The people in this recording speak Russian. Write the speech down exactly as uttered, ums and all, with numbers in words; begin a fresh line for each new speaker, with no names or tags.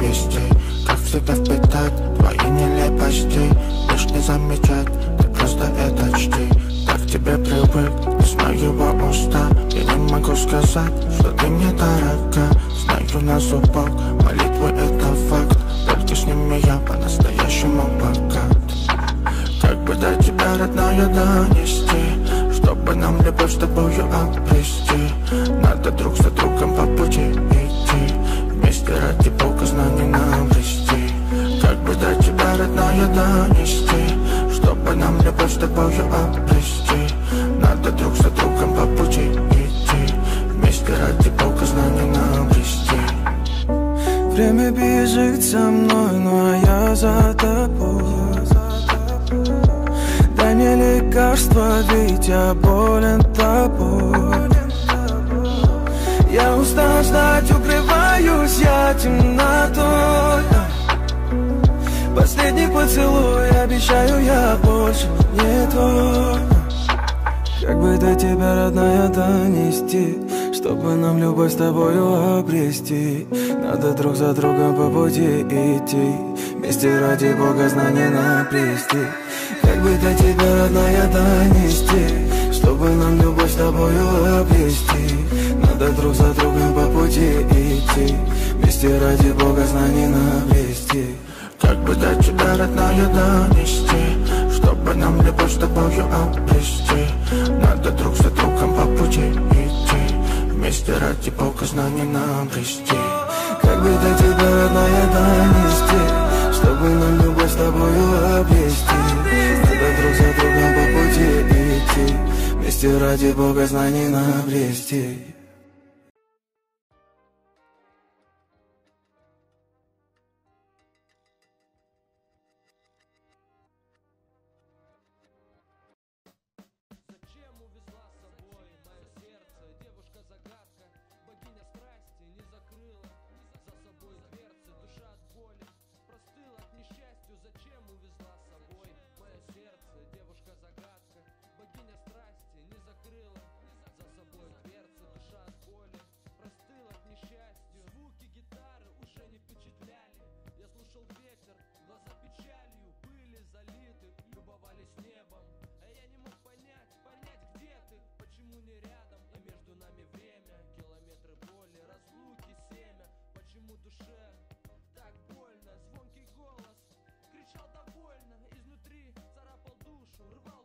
вести. Как в себя впитать твои нелепости, лишь не замечать, ты просто это чти. Так к тебе привык из моего уста, я не могу сказать, что ты мне дорога. Знаю на зубок, молитвы это факт, только с ними я по-настоящему богат. Как бы до тебя, родная, донести, чтобы нам любовь с тобою обрести. Надо друг за другом по пути идти, вместе ради Бога знаний нам обрести. Как бы до тебя, родная, донести, чтобы нам любовь с тобою обрести. Надо друг за другом по пути идти, вместе ради Бога знаний нам обрести.
Время бежит со мной, но я за тобой. Дай мне лекарство, ведь я болен тобой. Я устал ждать, укрываюсь я темнотой. Последний поцелуй, обещаю, я больше не твой. Как бы до тебя, родная, донести, чтобы нам любовь с тобою обрести. Надо друг за другом по пути идти, вместе ради Бога знаний наплести. Как бы до тебя, родная, донести, чтобы нам любовь с тобою обрести. Надо друг за другом по пути идти, вместе ради Бога знаний наплести.
Как бы до тебя, родная, донести, чтобы нам любовь с тобою обрести. Надо друг за другом по пути идти, вместе ради Бога знаний нам обрести.
Как бы до тебя, родная, донести, чтобы нам любовь с тобою обрести. Надо друг за другом по пути идти, вместе ради Бога знаний нам обрести. Так больно, звонкий голос кричал довольно, изнутри царапал душу, рвал